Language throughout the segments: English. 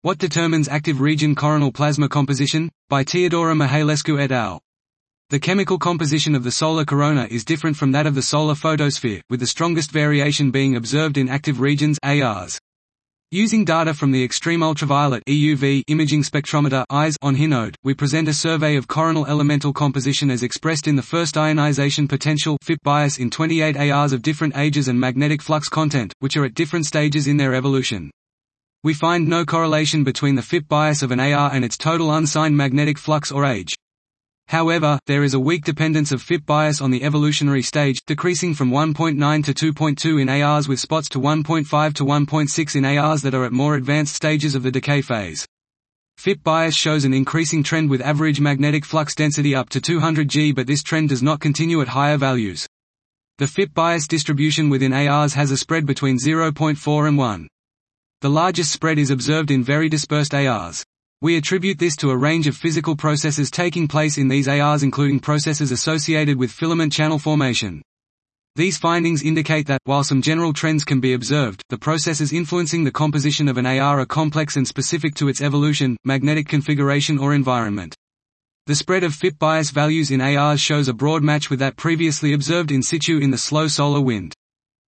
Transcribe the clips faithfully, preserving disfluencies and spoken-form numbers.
What determines active region coronal plasma composition? By Teodora Mihailescu et al. The chemical composition of the solar corona is different from that of the solar photosphere, with the strongest variation being observed in active regions (A Rs). Using data from the extreme ultraviolet (E U V) imaging spectrometer (I S) on Hinode, we present a survey of coronal elemental composition as expressed in the first ionization potential (F I P) bias in twenty-eight A Rs of different ages and magnetic flux content, which are at different stages in their evolution. We find no correlation between the F I P bias of an A R and its total unsigned magnetic flux or age. However, there is a weak dependence of F I P bias on the evolutionary stage, decreasing from one point nine to two point two in A Rs with spots to one point five to one point six in A Rs that are at more advanced stages of the decay phase. F I P bias shows an increasing trend with average magnetic flux density up to two hundred G, but this trend does not continue at higher values. The F I P bias distribution within A Rs has a spread between zero point four and one. The largest spread is observed in very dispersed A Rs. We attribute this to a range of physical processes taking place in these A Rs, including processes associated with filament channel formation. These findings indicate that, while some general trends can be observed, the processes influencing the composition of an A R are complex and specific to its evolution, magnetic configuration or environment. The spread of F I P bias values in A Rs shows a broad match with that previously observed in situ in the slow solar wind.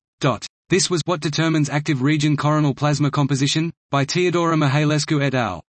This was What Determines Active Region Coronal Plasma Composition? By Teodora Mihailescu et al.